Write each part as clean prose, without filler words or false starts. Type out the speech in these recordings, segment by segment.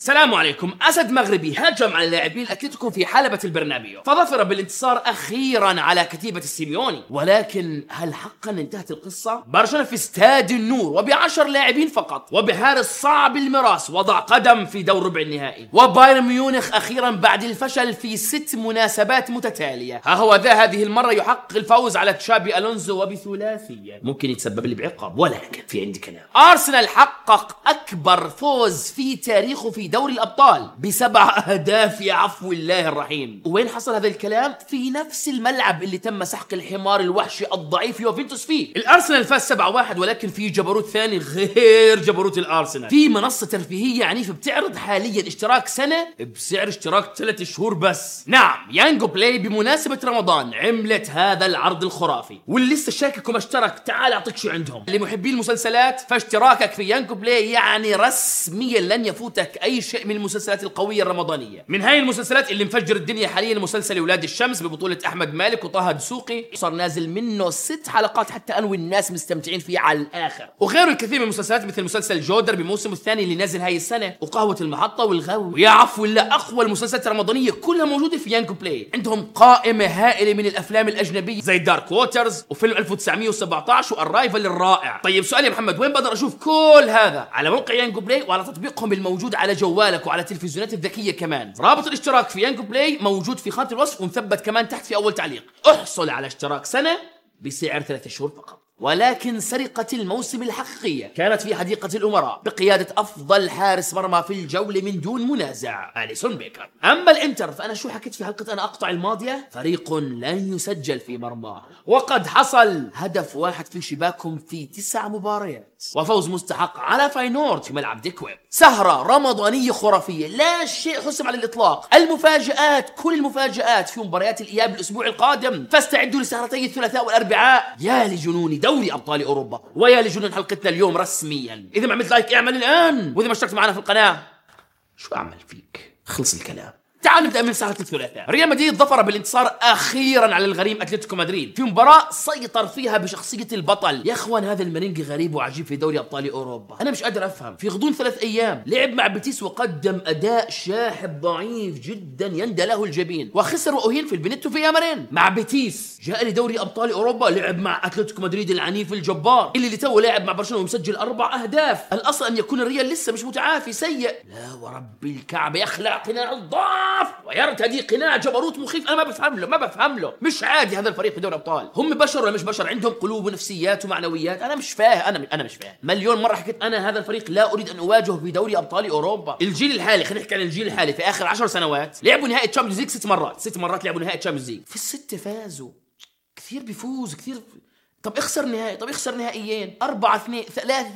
السلام عليكم. أسد مغربي هجم على لاعبين أتلتيكو في حلبة البرنابيو فظفر بالانتصار أخيرا على كتيبة السيميوني. ولكن هل حقا انتهت القصة؟ برشلونة في استاد النور وب10 لاعبين فقط وبحارس صعب المراس وضع قدم في دور ربع النهائي. وبايرن ميونخ أخيرا بعد الفشل في 6 مناسبات متتالية ها هو ذا هذه المرة يحقق الفوز على تشابي ألونزو وبثلاثية ممكن يتسبب لي بعقاب. ولكن في عندي كلام. أرسنال حقق أكبر فوز في تاريخه في دوري الأبطال ب7 أهداف يا عفو الله الرحيم. وين حصل هذا الكلام؟ في نفس الملعب اللي تم سحق الحمار الوحشي الضعيف يوفنتوس فيه. الأرسنال فاز 7-1 ولكن في جبروت ثاني غير جبروت الأرسنال. في منصة ترفيهية عنيفة بتعرض حاليا اشتراك سنة بسعر اشتراك 3 شهور بس. نعم، يانجو بلاي بمناسبة رمضان عملت هذا العرض الخرافي، واللي لسه شاكك وما اشترك تعال اعطيك شو عندهم. لمحبي المسلسلات فاشتراكك في يانجو بلاي يعني رسميا لن يفوتك اي شيء من المسلسلات القوية الرمضانية. من هاي المسلسلات اللي مفجر الدنيا حاليا مسلسل ولاد الشمس ببطولة احمد مالك وطه دسوقي، صار نازل منه 6 حلقات حتى انا والناس مستمتعين فيه على الاخر. وغيره الكثير من المسلسلات مثل مسلسل جودر بموسمه الثاني اللي نازل هاي السنة، وقهوة المحطة والغاوي، ويا عفو الله اقوى المسلسلات الرمضانية كلها موجودة في يانجو بلاي. عندهم قائمة هائلة من الافلام الاجنبية زي دارك ووترز وفيلم 1917 والرايفل الرائع. طيب سؤال يا محمد، وين بقدر اشوف كل هذا؟ على موقع يانجو بلاي وعلى تطبيقهم الموجود على جوالك وعلى التلفزيونات الذكية كمان. رابط الاشتراك في يانجو بلاي موجود في خانة الوصف ومثبت كمان تحت في اول تعليق. احصل على اشتراك سنة بسعر 3 شهور فقط. ولكن سرقة الموسم الحقيقية كانت في حديقة الأمراء بقيادة أفضل حارس مرمى في الجولة من دون منازع أليسون بيكر. أما الإنتر فأنا شو حكيت في حلقة أنا أقطع الماضية؟ فريق لن يسجل في مرماه، وقد حصل هدف واحد في شباكهم في 9 مباريات، وفوز مستحق على فاينورد في ملعب ديكويب. سهرة رمضانية خرافية لا شيء حسم على الإطلاق. المفاجآت كل المفاجآت في مباريات الإياب الأسبوع القادم، فاستعدوا لسهرتي الثلاثاء والأربعاء. يا لجنون دوري أبطال أوروبا ويا لجنون حلقتنا اليوم رسميا. إذا ما عملت لايك اعمل الآن، وإذا ما اشتركت معنا في القناة شو أعمل فيك؟ خلص الكلام. تعالوا نبدأ من ساعة الثلاثاء. ريال مدريد ظفر بالانتصار أخيرا على الغريم أتلتيكو مدريد في مباراة سيطر فيها بشخصية البطل. يا إخوان هذا المرينج غريب وعجيب في دوري أبطال أوروبا. أنا مش قادر أفهم. في غضون 3 أيام لعب مع بيتيس وقدم أداء شاحب ضعيف جدا يندى له الجبين، وخسر وأهين في البنتو في يامرين مع بيتيس. جاء لدوري أبطال أوروبا لعب مع أتلتيكو مدريد العنيف الجبار اللي تو لاعب مع برشلونة ومسجل 4 أهداف. الأصل أن يكون الريال لسه مش متعافي سيء. لا ورب الكعبة يخلع قناع الضعف ويرتدي قناع جبروت مخيف. انا ما بفهم له. مش عادي هذا الفريق في دوري الابطال. هم بشر ولا مش بشر؟ عندهم قلوب ونفسيات ومعنويات. انا مش فاهم. انا مش فاهم. مليون مره حكيت انا هذا الفريق لا اريد ان اواجهه في دوري ابطال اوروبا. الجيل الحالي، خلينا نحكي عن الجيل الحالي، في اخر 10 سنوات لعبوا نهائي تشامبيونز ليج 6 مرات. 6 مرات لعبوا نهائي تشامبيونز ليج، في ال6 فازوا. كثير بيفوز كثير. طب اخسر نهائي، طب اخسر نهائيين، 4-2 3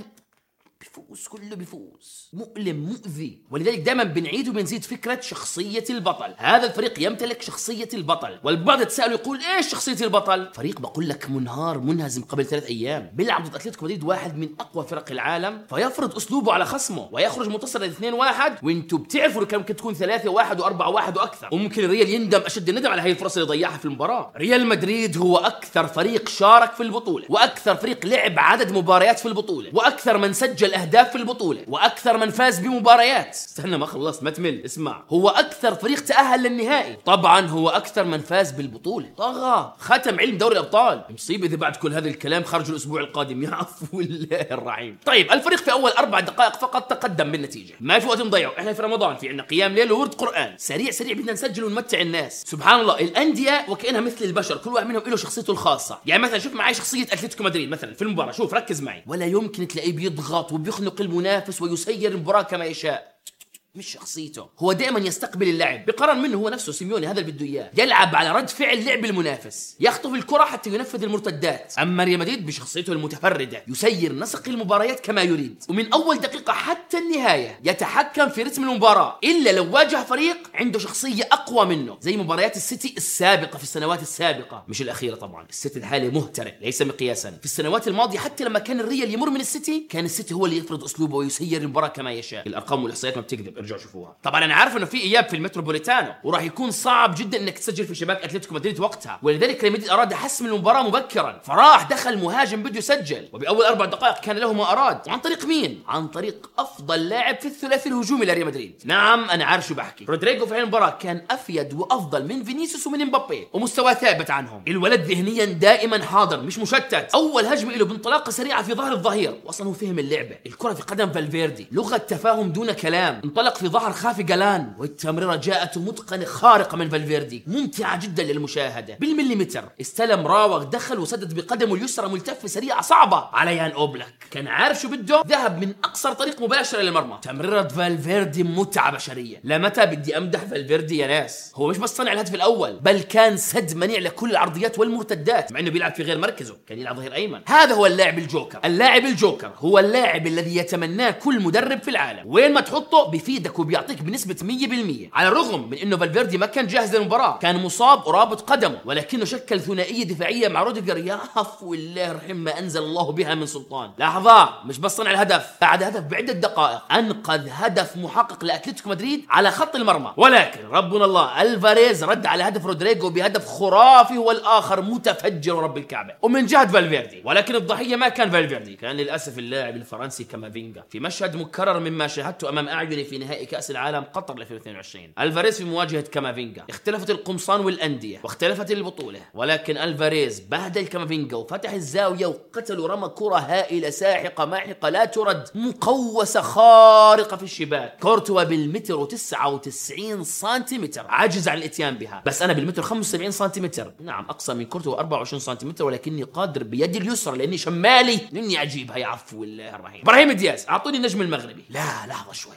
بيفوز، كله بيفوز. مؤلم مؤذي. ولذلك دائما بنعيد وبنزيد فكرة شخصية البطل. هذا الفريق يمتلك شخصية البطل. والبعض يتساءل ويقول ايش شخصية البطل؟ فريق بقول لك منهار منهزم قبل 3 أيام بيلعب ضد أتلتيكو مدريد واحد من أقوى فرق العالم، فيفرض أسلوبه على خصمه ويخرج منتصر 2-1. وانتم بتعرفوا كم ممكن تكون 3-1 و4-1 وأكثر. وممكن الريال يندم أشد الندم على هاي الفرصة اللي ضيعها في المباراة. ريال مدريد هو أكثر فريق شارك في البطولة، وأكثر فريق لعب عدد مباريات في البطولة، وأكثر من سجل أهداف في البطولة، وأكثر من فاز بمباريات. استنى ما خلصت ما تمل. اسمع، هو أكثر فريق تأهل للنهائي. طبعا هو أكثر من فاز بالبطولة. طغى، ختم علم دوري الأبطال. مصيبة إذا بعد كل هذا الكلام خرج الأسبوع القادم. يا عفو الله الرحيم. طيب الفريق في أول 4 دقائق فقط تقدم بالنتيجة. ما في وقت نضيعه، إحنا في رمضان، في عنا قيام ليل وورد قرآن. سريع بدنا نسجل ونمتع الناس. سبحان الله، الأندية وكأنها مثل البشر، كل واحد منهم له شخصيته الخاصة. يعني مثلا شوف معي شخصية أتلتيكو مدريد مثلا في المباراة، شوف ركز معي، ولا يمكن تلاقيه بيضغط وبيخنق المنافس ويسير المباراة كما يشاء. مش شخصيته. هو دائما يستقبل اللعب بقرار منه هو نفسه. سيميوني هذا اللي بده اياه، يلعب على رد فعل لعب المنافس، يخطف الكرة حتى ينفذ المرتدات. اما ريال مدريد بشخصيته المتفردة يسير نسق المباريات كما يريد، ومن اول دقيقة حتى النهاية يتحكم في رتم المباراة، الا لو واجه فريق عنده شخصية اقوى منه، زي مباريات السيتي السابقة في السنوات السابقة، مش الاخيرة طبعا. السيتي الحالي مهترئ ليس مقياسا. في السنوات الماضية حتى لما كان الريال يمر من السيتي كان السيتي هو اللي يفرض اسلوبه ويسير المباراة كما يشاء. الارقام والاحصائيات ما بتكذب. ارجعوا شوفوها. طبعا انا عارف انه في اياب في المتروبوليتانو وراح يكون صعب جدا انك تسجل في شباك اتلتيكو مدريد وقتها، ولذلك ريال مدريد اراد حسم المباراه مبكرا، فراح دخل مهاجم بده يسجل، وباول 4 دقائق كان له ما اراد. عن طريق مين؟ عن طريق افضل لاعب في الثلاثي الهجومي لريال مدريد. نعم انا عارف شو بحكي، رودريجو في المباراه كان افيد وافضل من فينيسيوس ومن مبابي، ومستواه ثابت عنهم. الولد ذهنيا دائما حاضر مش مشتت. اول هجمه له بانطلاقه سريعه في ظهر الظهير، واصلا هو فهم اللعبه. الكره في قدم فالفيردي، لغه تفاهم دون كلام. انطلق في ظهر خافي جالان، والتمريره جاءت متقنه خارقه من فالفيردي، ممتعه جدا للمشاهده بالمليمتر. استلم، راوغ، دخل وسدد بقدمه اليسرى ملتفه سريعه صعبه على يان اوبلاك. كان عارف شو بده، ذهب من اقصر طريق مباشره للمرمى. تمريره فالفيردي متعه بشريه. لمتى بدي امدح فالفيردي يا ناس؟ هو مش بس صنع الهدف الاول، بل كان سد منيع لكل العرضيات والمرتدات، مع انه بيلعب في غير مركزه، كان يلعب ظهير ايمن. هذا هو اللاعب الجوكر. اللاعب الجوكر هو اللاعب الذي يتمناه كل مدرب في العالم، وين ما تحطه بيفيدك وبيعطيك بنسبه 100%. على الرغم من انه فالفيردي ما كان جاهز للمباراه، كان مصاب ورابط قدمه، ولكنه شكل ثنائيه دفاعيه مع روديجر يا عفو الله رحم ما انزل الله بها من سلطان. لحظه، مش بس صنع الهدف، بعد هدف بعده دقائق انقذ هدف محقق لاتلتيكو مدريد على خط المرمى. ولكن ربنا الله الفاريز رد على هدف رودريجو بهدف خرافي، والاخر متفجر ورب الكعبه ومن جهه فالفيردي. ولكن الضحيه ما كان فالفيردي، كان للاسف اللاعب الفرنسي كامافينجا، في مشهد مكرر مما شاهدته امام اعيني في نهائي كاس العالم قطر 2022. الفاريز في مواجهه كامافينجا، اختلفت القمصان والانديه واختلفت البطوله، ولكن الفاريز بهدل كامافينجا وفتح الزاويه وقتل ورمى كره هائله ساحقه ماحقه لا ترد، مقوسه خارقه في الشباك. كورتوا بالمتر و99 سنتيمتر عجز عن الاتيان بها، بس انا بالمتر 75 سنتيمتر، نعم اقصى من كورتوا 24 سنتيمتر، ولكني قادر بيدي اليسرى لاني شمالي اني اجيبها يا عفو الله الرحيم. ابراهيم دياز، اعطوني النجم المغربي. لا لحظه شوي،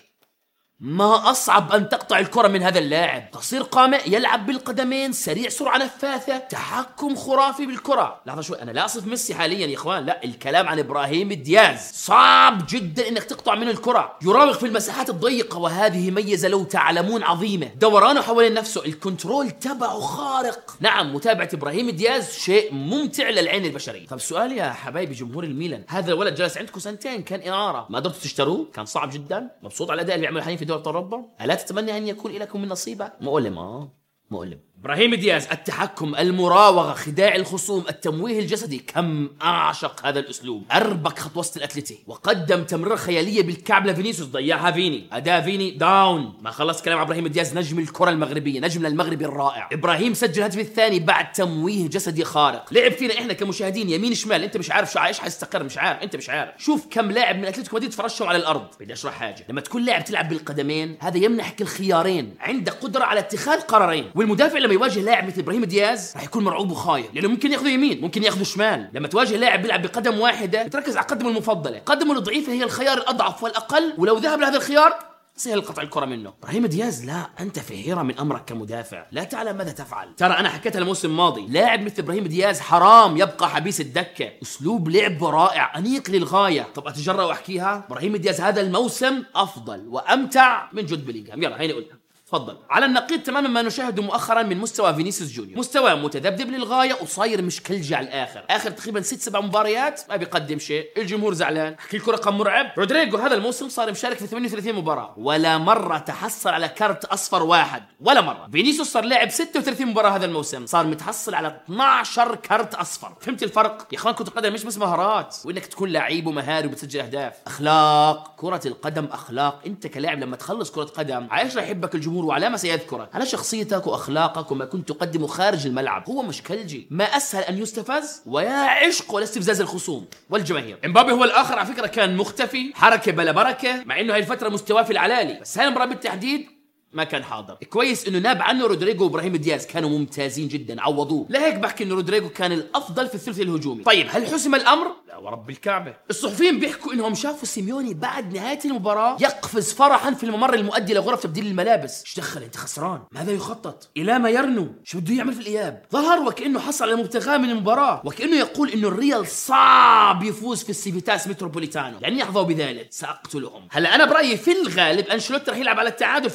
ما أصعب أن تقطع الكرة من هذا اللاعب. قصير قامة، يلعب بالقدمين، سريع، سرعة نفاثة، تحكم خرافي بالكرة. لحظة شوي، أنا لا أصف ميسي حاليا يا إخوان، لا، الكلام عن إبراهيم دياز. صعب جدا إنك تقطع منه الكرة، يراوغ في المساحات الضيقة، وهذه ميزة لو تعلمون عظيمة. دورانه حوالين نفسه، الكنترول تبعه خارق. نعم، متابعة إبراهيم دياز شيء ممتع للعين البشرية. طب سؤال يا حبايبي جمهور الميلان، هذا الولد جلس عندكم سنتين، كان إعارة، ما قدرتوا تشتروه، كان صعب جدا. مبسوط على الأداء اللي بيعمله حاليا في دوري أوروبا؟ ألا تتمنى أن يكون لكم من نصيبه؟ مؤلم مؤلم. إبراهيم دياز، التحكم، المراوغة، خداع الخصوم، التمويه الجسدي، كم أعشق هذا الأسلوب. أربك خط وسط الأتلتي، وقدم تمريرة خيالية بالكعب لفينيسيوس، ضيعها فيني. أداء فيني داون. ما خلص كلام إبراهيم دياز، نجم الكرة المغربية، نجم المغرب الرائع. إبراهيم سجل الهدف الثاني بعد تمويه جسدي خارق. لعب فينا إحنا كمشاهدين يمين شمال، أنت مش عارف شو عايش حيستقر، مش عارف، أنت مش عارف. شوف كم لاعب من أتلتيكو مدريد فرشهم على الأرض. بدي أشرح حاجة، لما تكون لاعب تلعب بالقدمين، هذا يمنحك الخيارين، عندك قدرة على اتخاذ قرارين. والمدافع لما يواجه لاعب مثل إبراهيم دياز راح يكون مرعوب وخايف، لأنه ممكن ياخذه يمين، ممكن ياخذه شمال. لما تواجه لاعب بيلعب بقدم واحدة، بتركز على قدمه المفضلة، قدمه الضعيفة هي الخيار الأضعف والأقل، ولو ذهب لهذا الخيار سهل قطع الكرة منه. إبراهيم دياز، لا، أنت في حيرة من أمرك كمدافع، لا تعلم ماذا تفعل. ترى أنا حكيتها الموسم الماضي، لاعب مثل إبراهيم دياز حرام يبقى حبيس الدكة. أسلوب لعب رائع، أنيق للغاية. طب أتجرأ وأحكيها، إبراهيم دياز هذا الموسم أفضل وأمتع من جود بيلينغهام. يلا هيني قلنا. تفضل. على النقيض تماما ما نشاهده مؤخرا من مستوى فينيسيوس جونيور، مستوى متذبذب للغايه وصاير مش كلجة على الاخر. اخر تقريبا 6-7 مباريات ما بيقدم شيء، الجمهور زعلان، كل كره رقم مرعب. رودريجو هذا الموسم صار مشارك في 38 مباراه، ولا مره تحصل على كارت اصفر واحد، ولا مره. فينيسيوس صار لاعب 36 مباراه هذا الموسم، صار متحصل على 12 كارت اصفر. فهمت الفرق يا اخوان؟ كرة القدم مش بس مهارات وانك تكون لعيب ومهاري وبتسجل اهداف، اخلاق. كرة القدم اخلاق. انت كلاعب لما تخلص كرة قدم، عايش راح يحبك الجمهور، وعلى ما سيذكر على شخصيتك واخلاقك وما كنت تقدمه خارج الملعب. هو مش كلجي، ما اسهل ان يستفز، ويا عشق ولا استفزاز الخصوم والجماهير. امبابي هو الاخر على فكره، كان مختفي، حركه بلا بركه، مع انه هاي الفتره مستواه في العلالي، بس هاي المباراه بالتحديد ما كان حاضر. كويس انه ناب عنه رودريجو وابراهيم دياز، كانوا ممتازين جدا، عوضوه. لهيك بحكي انه رودريجو كان الافضل في الثلث الهجومي. طيب هل حسم الامر؟ لا ورب الكعبه. الصحفيين بيحكوا انهم شافوا سيميوني بعد نهايه المباراه يقفز فرحا في الممر المؤدي لغرف تبديل الملابس. ايش دخل؟ انت خسران، ماذا يخطط؟ الى ما يرنو؟ شو بده يعمل في الاياب؟ ظهر وكانه حصل على مبتغاه من المباراه، وكانه يقول انه الريال صعب يفوز في السيفيتاس متروبوليتانو، لاني يحظوا بذلك ساقتلهم. هلا انا برايي في الغالب انشيلوتي راح يلعب على التعادل في المباراه القادمه.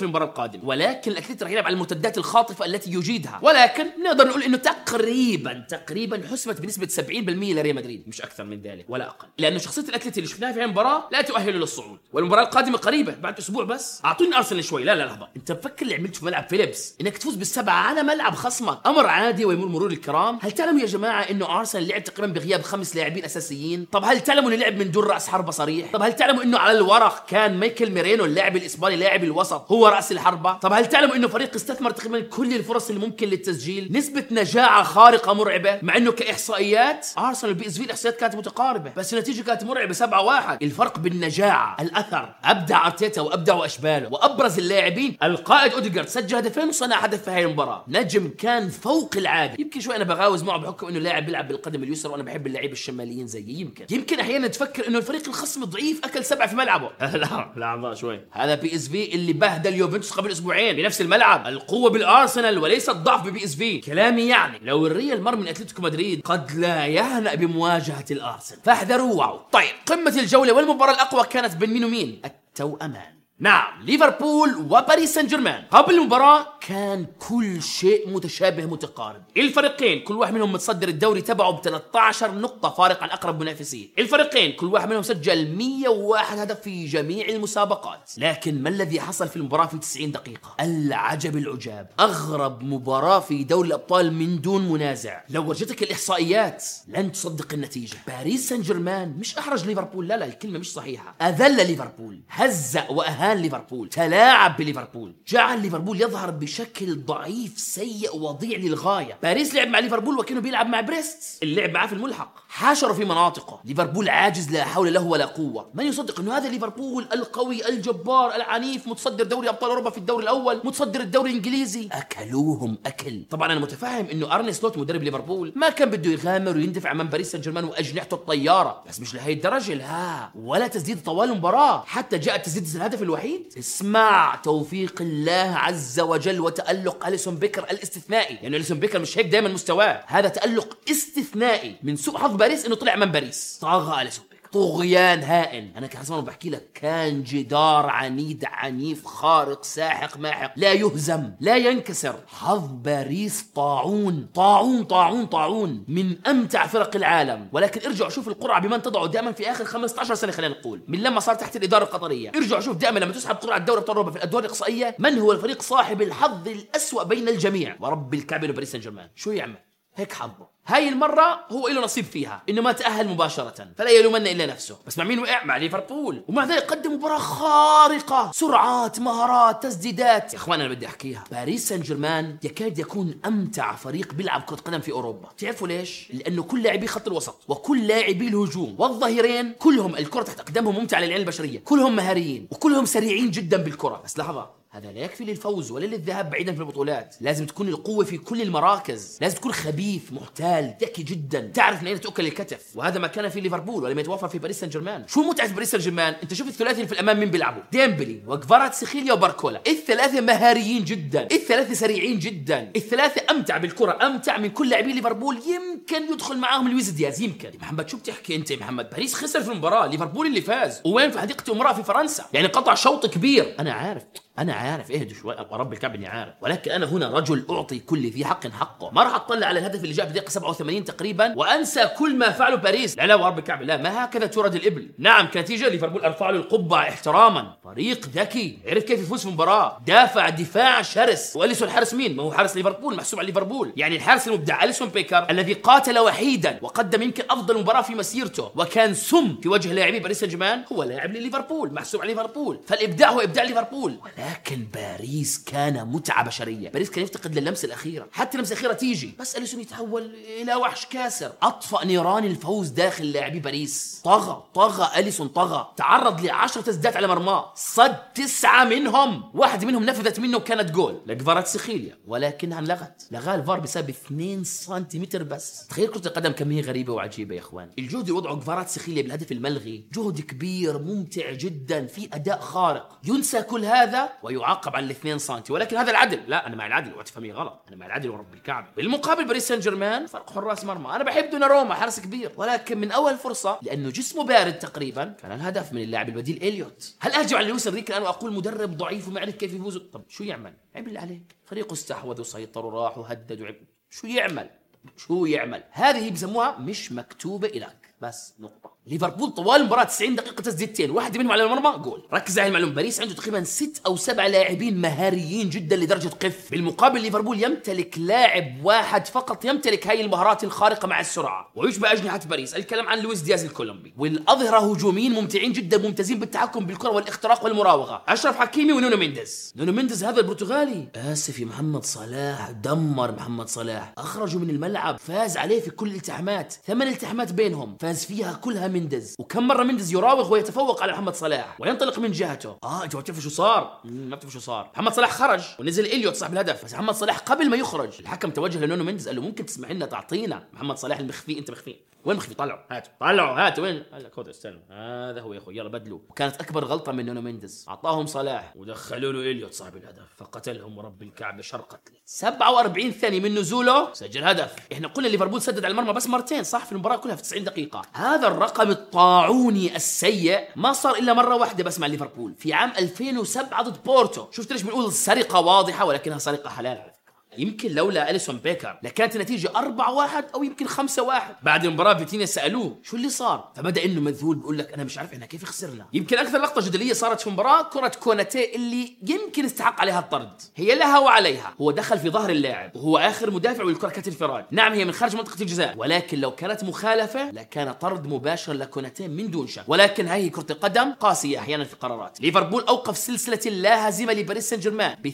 القادم، ولكن الأتليتي راح يلعب على المرتدات الخاطفة التي يجيدها، ولكن نقدر نقول إنه تقريبا حسمت بنسبة 70% لريال مدريد، مش أكثر من ذلك ولا أقل، لأنه شخصية الأتليتي اللي شفناها في المباراة لا تؤهله للصعود، والمباراة القادمة قريبة بعد أسبوع بس. أعطوني أرسنال شوي. لا لحظة، أنت مفكر اللي عملته في ملعب فيليبس إنك تفوز بالسبعة على ملعب خصمك أمر عادي ويمر مرور الكرام؟ هل تعلموا يا جماعة إنه أرسنال لعب تقريبا بغياب 5 لاعبين أساسيين؟ طب هل تعلموا إنه لعب من دون رأس حربة صريح؟ طب هل تعلموا إنه على الورق كان مايكل ميرينو اللاعب الإسباني لاعب الوسط هو رأس الحربة؟ طب هل تعلموا إنه فريق استثمر تقريبا كل الفرص اللي ممكن للتسجيل؟ نسبة نجاعة خارقة مرعبة، مع إنه كإحصائيات أرسنال وبي اس في الإحصائيات كانت متقاربة، بس النتيجة كانت مرعبة 7-1. الفرق بالنجاعة، الأثر. أبدع أرتيتا وأبدع أشباله، وأبرز اللاعبين القائد أوديغارد سجل هدفين وصنع هدف في هاي المباراة. نجم كان فوق العادة. يمكن شوي أنا بغاوز معه بحكم إنه لاعب بيلعب بالقدم اليسرى وأنا بحب اللاعبين الشماليين زيي. يمكن أحيانا تفكر إنه الفريق الخصم ضعيف أكل 7 في ملعبه. لا شوي، هذا بي اس في اللي بهدل يوفنتوس قبل أسبوعين بنفس الملعب. القوة بالأرسنال وليس الضعف ببي اس في. كلامي يعني لو الريال مر من أتلتيكو مدريد قد لا يهنأ بمواجهة الأرسنال، فاحذروا وعوا. طيب، قمة الجولة والمباراة الأقوى كانت بين مين ومين؟ التوأمان. نعم، ليفربول وباريس سان جيرمان. قبل المباراة كان كل شيء متشابه متقارب. الفريقين كل واحد منهم متصدر الدوري تبعه ب13 نقطة فارق عن أقرب منافسين. الفريقين كل واحد منهم سجل 101 هدف في جميع المسابقات. لكن ما الذي حصل في المباراة في 90 دقيقة؟ العجب العجاب، أغرب مباراة في دوري الأبطال من دون منازع. لو ورجتك الإحصائيات لن تصدق النتيجة. باريس سان جيرمان مش أحرج ليفربول، لا الكلمة مش صحيحة، أذل ليفربول، هزأ وأهان ليفربول، تلاعب بليفربول، جعل ليفربول يظهر بشكل ضعيف سيء وضيع للغاية. باريس لعب مع ليفربول وكانه بيلعب مع بريست اللي لعب معاه في الملحق، حاشروا في مناطقه. ليفربول عاجز لا حول له ولا قوة. من يصدق انه هذا ليفربول القوي الجبار العنيف متصدر دوري ابطال اوروبا في الدوري الاول، متصدر الدوري الانجليزي؟ اكلوهم اكل. طبعا انا متفاهم انه ارني سلوت مدرب ليفربول ما كان بده يغامر ويندفع امام باريس سان جيرمان واجنحته الطيارة، بس مش لهي الدرجة، لا، ولا تسديد طوال المباراة، حتى جاء تسديد الهدف الوحيد. اسمع توفيق الله عز وجل وتألق أليسون بيكر الاستثنائي، يعني أليسون بيكر مش هيك دائما مستواه، هذا تألق استثنائي. من سوء حظ باريس انه طلع من باريس، طاغى أليسون بيكر طغيان هائل. انا كحسن بحكي لك كان جدار عنيد عنيف خارق ساحق ماحق لا يهزم لا ينكسر. حظ باريس طاعون طاعون طاعون طاعون، من امتع فرق العالم. ولكن ارجعوا شوف القرعه بمن تضعوا دائما في اخر 15 سنه، خلينا نقول من لما صار تحت الاداره القطريه. ارجعوا شوف دائما لما تسحب قرعه دوري ابطال اوروبا في الادوار الاقصائيه من هو الفريق صاحب الحظ الاسوأ بين الجميع؟ ورب الكعبه باريس سان جيرمان. شو يعمل؟ هيك حظه. هاي المرة هو له نصيب فيها إنه ما تأهل مباشرة، فلا يلومن إلا نفسه. بس مع مين وقع؟ مع ليفربول، ومع ذلك قدم مباراة خارقة، سرعات، مهارات، تسديدات. يا إخوان أنا بدي أحكيها، باريس سان جيرمان يكاد يكون أمتع فريق بيلعب كرة قدم في أوروبا. تعرفوا ليش؟ لأنه كل لاعبي خط الوسط وكل لاعبي الهجوم والظهيرين كلهم الكرة تحت أقدامهم ممتعة للعين البشرية، كلهم مهاريين وكلهم سريعين جدا بالكرة. بس لحظة، هذا لا يكفي للفوز ولا للذهاب بعيدا في البطولات. لازم تكون القوة في كل المراكز، لازم تكون خبيث محتال ذكي جدا، تعرف من أين تؤكل الكتف، وهذا ما كان في ليفربول ولم يتوفر في باريس سان جيرمان. شو متعة باريس سان جيرمان؟ انت شوف الثلاثي اللي في الامام مين بيلعبوا؟ ديمبلي وكفاراتسخيليا وباركولا، الثلاثة مهاريين جدا، الثلاثة سريعين جدا، الثلاثة امتع بالكرة، امتع من كل لاعبي ليفربول. يمكن يدخل معاهم لويس دياز، يمكن. محمد شو بتحكي انت يا محمد؟ باريس خسر في المباراة، ليفربول اللي فاز، وين في حديقة امرأة في فرنسا، يعني قطع شوط كبير. انا عارف اهدوا شوي ورب الكعبة اني عارف، ولكن انا هنا رجل اعطي كل ذي حق حقه. ما راح اطلع على الهدف اللي جاء في الدقيقة 87 تقريبا وانسى كل ما فعله باريس. لا ورب الكعبة، لا، ما هكذا تورد الابل. نعم كنتيجة ليفربول ارفع له القبعة احتراما، فريق ذكي عرف كيف يفوز في المباراة، دافع دفاع شرس. واليسون حارس مين؟ ما هو حارس ليفربول، محسوب على ليفربول، يعني الحارس المبدع أليسون بيكر الذي قاتل وحيدا وقدم يمكن افضل مباراة في مسيرته وكان سم في وجه لاعبي باريس سان جيرمان، هو لاعب لليفربول محسوب على ليفربول، فالابداع هو ابداع ليفربول. ولكن باريس كان متعة بشرية، باريس كان يفتقد للمسة الأخيرة، حتى اللمسة الأخيرة تيجي بس أليسون يتحول إلى وحش كاسر، أطفأ نيران الفوز داخل لاعبي باريس. طغى أليسون، طغى، تعرض ل10 تسديدات على مرماه، صد 9 منهم، واحدة منهم نفذت منه وكانت جول لكفاراتسخيليا، ولكنها لغاه الفار بسبب 2 سنتيمتر بس. تخيل كرة القدم كم هي غريبة وعجيبة يا إخوان. الجهد اللي وضعه كفاراتسخيليا بالهدف الملغي جهد كبير ممتع جدا، في أداء خارق، ينسى كل هذا ويعاقب على على 2 سم، ولكن هذا العدل. لا انا مع العدل، اوعى تفهمي غلط، انا مع العدل ورب الكعبه. بالمقابل باريس سان جيرمان فرق حراس مرمى، انا بحب دوناروما حارس كبير، ولكن من اول فرصه لانه جسمه بارد تقريبا كان الهدف من اللاعب البديل إليوت. هل ارجع للويس انريكي الان واقول مدرب ضعيف وما يعرف كيف يفوز؟ طب شو يعمل؟ عيب اللي عليه، فريقه استحوذ وسيطر وراح وهدد وعب. شو يعمل؟ شو يعمل؟ هذه بسموها مش مكتوبه إلك، بس نقطة. ليفربول طوال المباراة 90 دقيقة تسديدتين، واحدة منهم على المرمى جول. ركز على المعلومة، باريس عنده تقريبا 6 أو 7 لاعبين مهاريين جدا لدرجة قف. بالمقابل ليفربول يمتلك لاعب واحد فقط يمتلك هاي المهارات الخارقة مع السرعة، ويشبه أجنحة باريس. الكلام عن لويس دياز الكولومبي. والأظهرة هجوميين ممتعين جدا، ممتازين بالتحكم بالكرة والاختراق والمراوغة. أشرف حكيمي ونونو مينديز. نونو مينديز هذا البرتغالي آسف يا محمد صلاح دمر محمد صلاح، أخرجه من الملعب، فاز عليه في كل الالتحامات، 8 التحامات بينهم فاز فيها كلها مينديز. وكم مرة مينديز يراوغ ويتفوق على محمد صلاح وينطلق من جهته. انتوا بتعرفوا شو صار؟ ما بتعرفوا شو صار. محمد صلاح خرج ونزل إليوت صاحب الهدف، بس محمد صلاح قبل ما يخرج الحكم توجه لنونو مينديز قال له ممكن تسمح لنا تعطينا محمد صلاح المخفي؟ انت مخفي وين مخفي؟ طلعوا هاتوا وين؟ قال لك خذ استلم، هذا هو يا اخوي يلا بدلوا. وكانت اكبر غلطه من نونو مينديز، اعطاهم صلاح ودخلوا له إليوت صاحب الهدف فقتلهم ورب الكعبه شرقت. 47 ثانيه من نزوله سجل هدف. احنا قلنا ليفربول سدد على المرمى بس مرتين صح في المباراه كلها في 90 دقيقه. هذا الرقم الطاعوني السيء ما صار الا مره واحده بس مع ليفربول في عام 2007 ضد بورتو. شفت ليش بنقول سرقه واضحه ولكنها سرقه حلال؟ يمكن لولا أليسون بيكر لكانت النتيجة 4-1 أو يمكن 5-1. بعد المباراة فيتينيا سألوه شو اللي صار، فبدأ إنه مذهول بيقول لك أنا مش عارف إحنا كيف خسرنا. يمكن أكثر لقطة جدلية صارت في المباراة كرة كوناتي اللي يمكن استحق عليها الطرد، هي لها وعليها. هو دخل في ظهر اللاعب وهو آخر مدافع والكرة كانت انفراد، نعم هي من خارج منطقة الجزاء، ولكن لو كانت مخالفة لكان طرد مباشر لكوناتي من دون شك. ولكن هاي كرة القدم قاسية أحيانا في قرارات. ليفربول أوقف سلسلة لا هزيمة لباريس سان جيرمان ب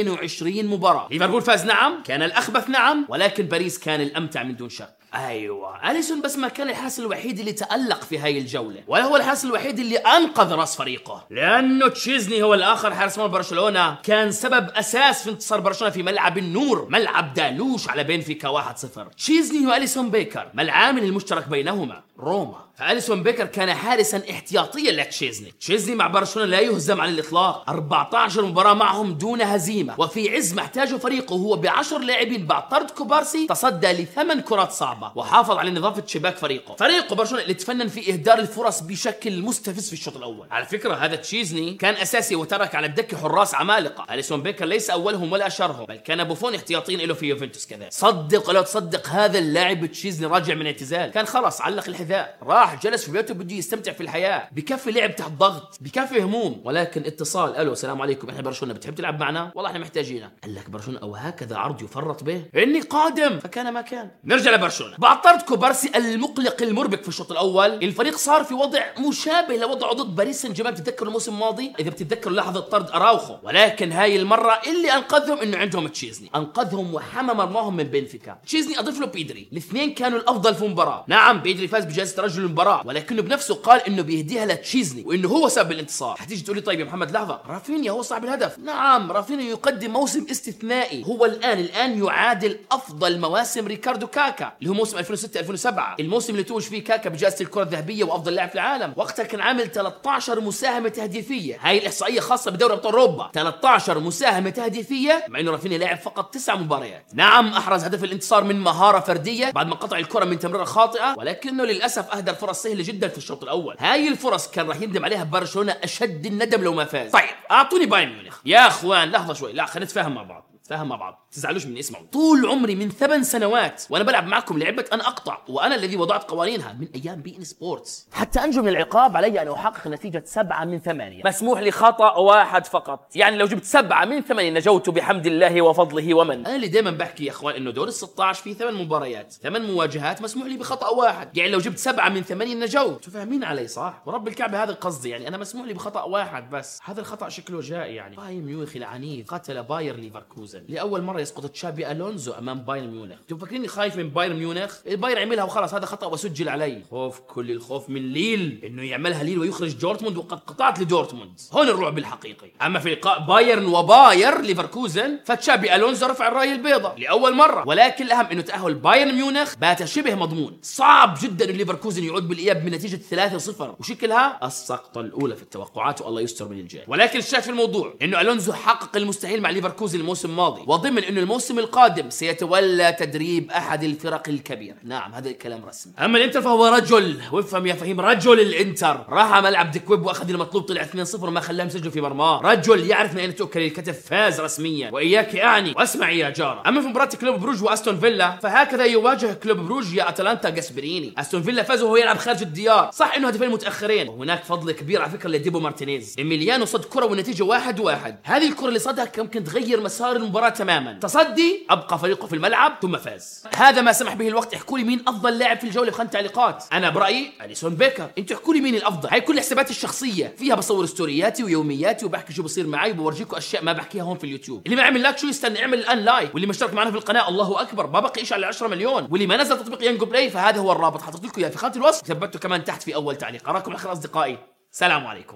22 مباراة. ليفربول فاز نعم، كان الأخبث نعم، ولكن باريس كان الأمتع من دون شك. ايوه أليسون بس ما كان الحارس الوحيد اللي تألق في هاي الجولة، ولا هو الحارس الوحيد اللي أنقذ راس فريقه، لأنه تشيزني هو الآخر حارس مرمى برشلونة كان سبب أساس في انتصار برشلونة في ملعب النور، ملعب دالوش على بنفيكا 1-0. تشيزني وأليسون بيكر ما العامل المشترك بينهما؟ روما. فأليسون بيكر كان حارسا احتياطيا لتشيزني. تشيزني مع برشلونة لا يهزم على الإطلاق، 14 مباراة معهم دون هزيمة، وفي عز ما احتاجه فريقه هو ب10 لاعبين بعد طرد كوبارسي تصدى ل8 كرات صعبة وحافظ على نظافة شباك فريقه برشلونة اللي تفنن في إهدار الفرص بشكل مستفز في الشوط الأول. على فكرة هذا تشيزني كان أساسي وترك على الدكة حراس عمالقة. أليسون بيكر ليس أولهم ولا أشهرهم، بل كان بوفون احتياطيين له في يوفنتوس كذا. صدق ولا تصدق هذا اللاعب تشيزني راجع من اعتزال، كان خلاص علق الحذاء، راح جلس في بيته بده يستمتع في الحياة، بكفي لعب تحت ضغط، بكفي هموم. ولكن اتصال الو السلام عليكم احنا برشلونة بتحب تلعب معنا؟ والله احنا محتاجينك. قال لك برشلونة او هكذا عرض يفرط به؟ اني قادم. فكان ما كان. نرجع لبرشلونة. بعد طرد كوبارسي المقلق المربك في الشوط الاول، الفريق صار في وضع مشابه لوضعه ضد باريس سان جيرمان. بتتذكروا الموسم الماضي اذا بتتذكروا لحظة طرد اراوخو، ولكن هاي المرة اللي انقذهم انه عندهم تشيزني، انقذهم وحمى مرماهم من بنفيكا. تشيزني اضيف له بيدري، الاثنين كانوا الافضل في المباراة. نعم بيدري فاز بجائزة رجل المباراة، ولكنه بنفسه قال انه بيهديها لتشيزني وانه هو سبب الانتصار. حتيجي تقول لي طيب يا محمد لحظة، رافينيا هو صاحب الهدف. نعم رافينيا يقدم موسم استثنائي، هو الان يعادل افضل مواسم ريكاردو كاكا اللي هو موسم 2006-2007، الموسم اللي توج فيه كاكا بجائزة الكرة الذهبية وافضل لاعب في العالم. وقتها كان عامل 13 مساهمة تهديفية، هاي الاحصائية خاصة بدوري ابطال اوروبا، 13 مساهمة تهديفية، مع انه رافينيا لاعب فقط 9 مباريات. نعم احرز هدف الانتصار من مهارة فردية بعد ما قطع الكرة من تمريرة خاطئة، ولكنه للاسف اهدر فرص سهلة جدا في الشوط الاول. هاي الفرص كان راح يندم عليها برشلونة اشد الندم لو ما فاز. طيب اعطوني بايرن ميونخ يا اخوان. لحظة شوي، لا خلينا نتفاهم مع بعض، تزعلوش من اسمعوا. طول عمري من 8 سنوات وانا بلعب معكم لعبة انا اقطع، وانا الذي وضعت قوانينها من ايام بي ان سبورتس. حتى انجو من العقاب علي ان احقق نتيجة 7 من 8. مسموح لي خطأ واحد فقط، يعني لو جبت 7 من 8 نجوت بحمد الله وفضله ومن. انا اللي دايما بحكي يا اخوان انه دور ال16 فيه 8 مباريات، 8 مواجهات، مسموح لي بخطأ واحد، يعني لو جبت 7 من 8 نجوت. فاهمين علي صح؟ ورب الكعبة هذا قصدي، يعني انا مسموح لي بخطأ واحد بس. هذا الخطأ شكله جائي، يعني بايرن ميونخ العنيف قتل باير ليفركوزن لاول مرة يسقط تشابي الونزو امام بايرن ميونخ. انتم فاكريني خايف من بايرن ميونخ؟ البايرن عملها وخلاص، هذا خطا وسجل علي. خوف كل الخوف من ليل انه يعملها ليل ويخرج دورتموند، وقد قطعت لدورتموند. هون الرعب الحقيقي. اما في لقاء بايرن وباير ليفركوزن فتشابي الونزو رفع الرايه البيضاء لاول مره، ولكن الاهم انه تاهل بايرن ميونخ بات شبه مضمون. صعب جدا ان ليفركوزن يعود بالاياب بنتيجه 3-0 وشكلها السقطه الاولى في التوقعات، والله يستر من الجاي. ولكن الشاهد في الموضوع انه الونزو حقق المستحيل مع ليفركوزن الموسم الماضي، وضمن انه الموسم القادم سيتولى تدريب احد الفرق الكبيره. نعم هذا الكلام رسمي. اما الانتر فهو رجل، وافهم يا فهيم، رجل الانتر راح على ملعب ديكويب واخذ المطلوب، طلع 2-0 وما خلاهم يسجلوا في مرماه. رجل يعرف من اين تؤكل الكتف، فاز رسميا واياك اعني واسمعي يا جاره. اما في مباراه كلوب بروج واستون فيلا فهكذا يواجه كلوب بروج يا اتلانتا جاسبريني. استون فيلا فاز وهو يلعب خارج الديار، صح انه هدفين متاخرين، وهناك فضل كبير على فكره لديبو مارتينيز. إيميليانو صد كره والنتيجه 1-1. هذه الكره اللي صدها ممكن تغير مسار المباراه تماما. تصدي ابقى فريقه في الملعب ثم فاز. هذا ما سمح به الوقت. احكوا لي مين افضل لاعب في الجوله في 5 تعليقات. انا برايي اليسون بيكر. انتوا احكوا لي مين الافضل. هاي كل حساباتي الشخصيه، فيها بصور ستورياتي ويومياتي وبحكي شو بصير معي وبورجيكم اشياء ما بحكيها هون في اليوتيوب. اللي ما عمل لايك شو يستنى يعمل الان لايك، واللي مشترك معنا في القناه الله اكبر ما بقي شيء على 10 مليون، واللي ما نزل تطبيق يانجو بلاي فهذا هو الرابط حطيت لكم اياه في خانه الوصف، ثبته كمان تحت في اول تعليق. اراكم على خير اصدقائي، سلام عليكم.